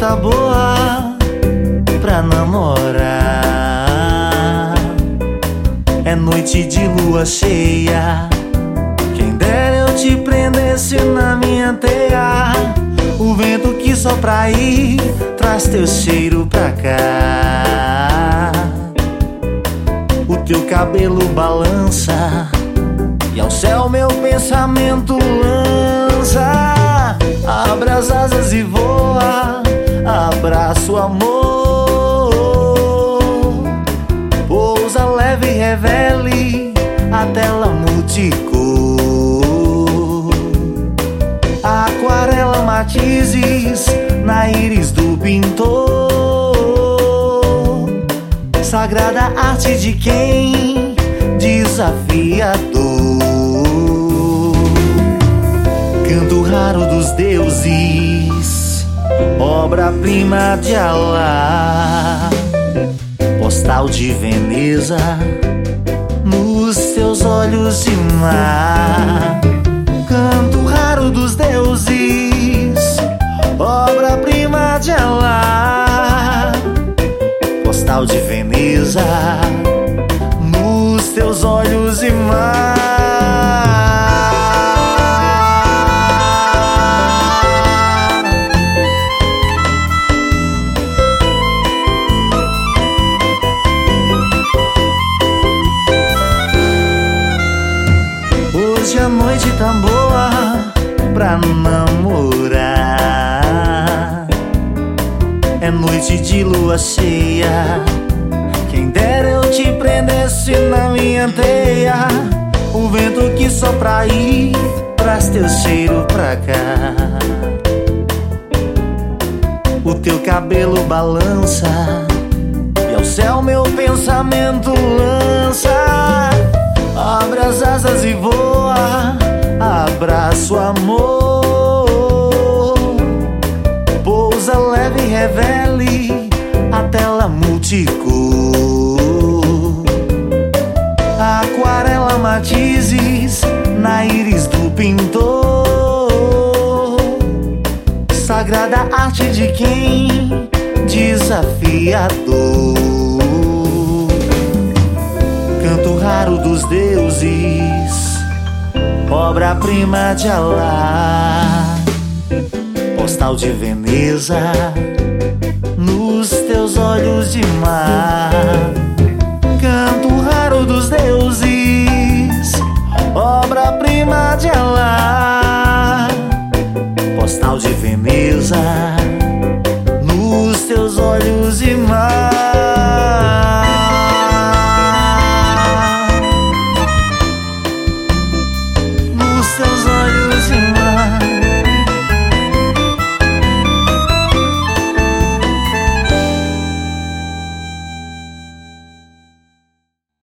tá boa pra namorar. É noite de lua cheia, quem dera eu te prendesse na minha teia. O vento que sopra aí traz teu cheiro pra cá. O teu cabelo balança e ao céu meu pensamento lança. Abra as asas e voa, abraço amor. Pousa leve e revele a tela multicor. Aquarela matizes na íris do pintor. Sagrada arte de quem desafia a dor. Canto raro dos deuses, obra-prima de Alá. Postal de Veneza nos teus olhos de mar. Canto raro dos deuses, obra-prima de Alá. Postal de Veneza nos teus olhos de mar. Hoje a noite tá boa pra namorar. É noite de lua cheia, quem dera eu te prendesse na minha teia. O vento que sopra aí traz teu cheiro pra cá. O teu cabelo balança e ao céu meu pensamento lança. Abre as asas e voa, abraço amor. Pousa leve e revele a tela multicor. Aquarela matizes na íris do pintor. Sagrada arte de quem desafia a dor. Canto raro dos deuses, obra-prima de Alá. Postal de Veneza nos teus olhos de mar. Canto raro dos deuses, obra-prima de Alá. Postal de Veneza nos teus olhos de mar.